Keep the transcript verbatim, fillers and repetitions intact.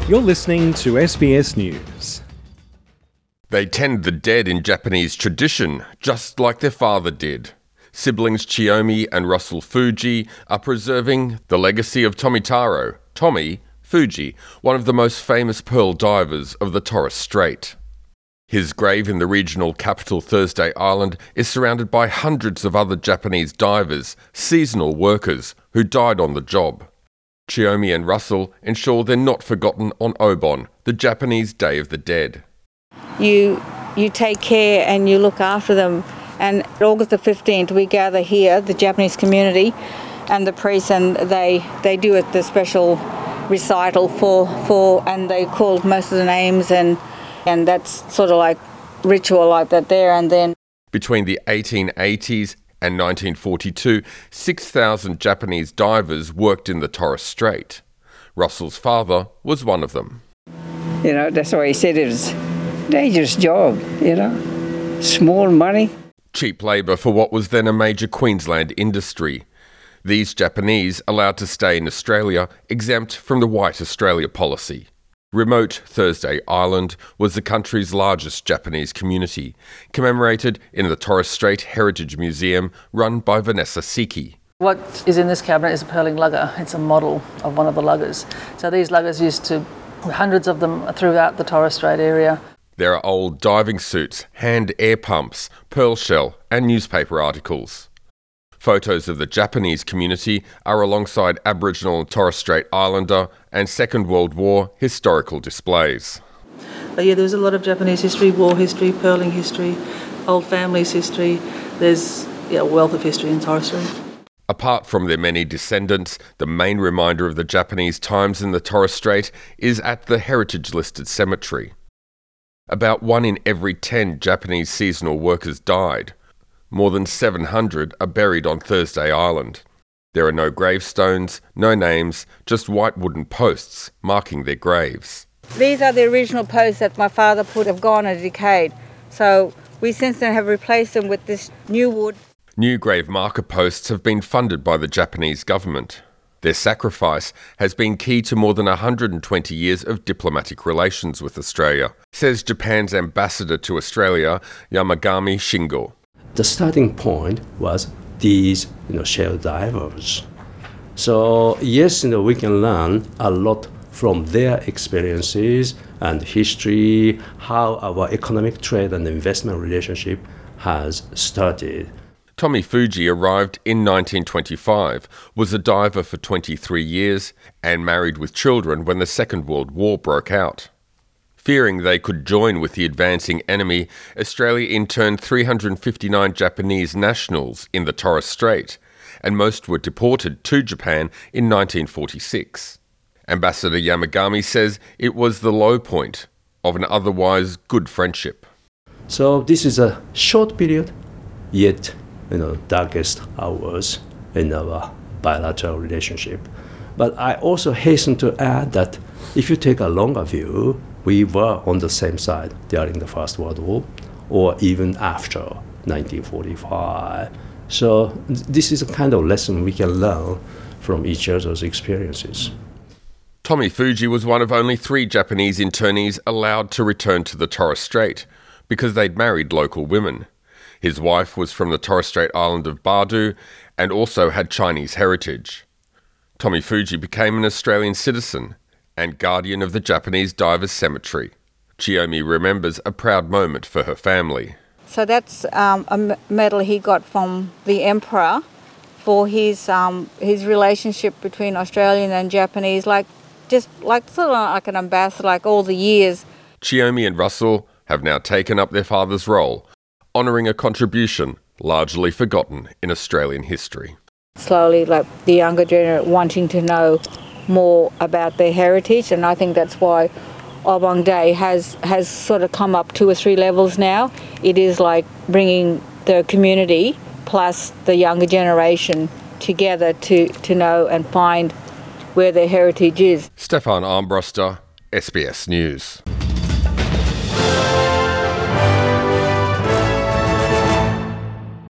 You're listening to S B S News. They tend the dead in Japanese tradition, just like their father did. Siblings Chiyomi and Russell Fuji are preserving the legacy of Tomitaro, Tommy Fuji, one of the most famous pearl divers of the Torres Strait. His grave in the regional capital Thursday Island is surrounded by hundreds of other Japanese divers, seasonal workers, who died on the job. Chiyomi and Russell ensure they're not forgotten on Obon, the Japanese Day of the Dead. You you take care and you look after them. And August the fifteenth, we gather here, the Japanese community and the priests, and they, they do it, the special recital for, for and they call most of the names, and, and that's sort of like ritual like that there. And then between the eighteen eighties and nineteen forty-two, six thousand Japanese divers worked in the Torres Strait. Russell's father was one of them. You know, that's why he said it was a dangerous job, you know, small money. Cheap labour for what was then a major Queensland industry. These Japanese allowed to stay in Australia, exempt from the White Australia policy. Remote Thursday Island was the country's largest Japanese community, commemorated in the Torres Strait Heritage Museum run by Vanessa Siki. What is in this cabinet is a pearling lugger. It's a model of one of the luggers. So these luggers used to, hundreds of them throughout the Torres Strait area. There are old diving suits, hand air pumps, pearl shell and newspaper articles. Photos of the Japanese community are alongside Aboriginal and Torres Strait Islander and Second World War historical displays. But yeah, there's a lot of Japanese history, war history, pearling history, old families history. There's yeah, a wealth of history in Torres Strait. Apart from their many descendants, the main reminder of the Japanese times in the Torres Strait is at the heritage-listed cemetery. About one in every ten Japanese seasonal workers died. More than seven hundred are buried on Thursday Island. There are no gravestones, no names, just white wooden posts marking their graves. these are the original posts that my father put have gone and decayed. So we since then have replaced them with this new wood. New grave marker posts have been funded by the Japanese government. Their sacrifice has been key to more than one hundred twenty years of diplomatic relations with Australia, says Japan's ambassador to Australia, Yamagami Shingo. The starting point was these you know, shell divers. So yes, you know, we can learn a lot from their experiences and history, how our economic trade and investment relationship has started. Tommy Fuji arrived in nineteen twenty-five, was a diver for twenty-three years and married with children when the Second World War broke out. Fearing they could join with the advancing enemy, Australia interned three hundred fifty-nine Japanese nationals in the Torres Strait, and most were deported to Japan in nineteen forty-six. Ambassador Yamagami says it was the low point of an otherwise good friendship. So this is a short period, yet you know, darkest hours in our bilateral relationship. But I also hasten to add that if you take a longer view, we were on the same side during the First World War or even after nineteen forty-five. So th- this is a kind of lesson we can learn from each other's experiences. Tommy Fuji was one of only three Japanese internees allowed to return to the Torres Strait because they'd married local women. His wife was from the Torres Strait island of Bardu and also had Chinese heritage. Tommy Fuji became an Australian citizen and guardian of the Japanese Divers Cemetery. Chiyomi remembers a proud moment for her family. So that's um, a medal he got from the Emperor for his um, his relationship between Australian and Japanese, like just like sort of like an ambassador, like all the years. Chiyomi and Russell have now taken up their father's role, honouring a contribution largely forgotten in Australian history. Slowly, like the younger generation wanting to know more about their heritage, and I think that's why Obon Day has, has sort of come up two or three levels now. It is like bringing the community plus the younger generation together to, to know and find where their heritage is. Stefan Armbruster, S B S News.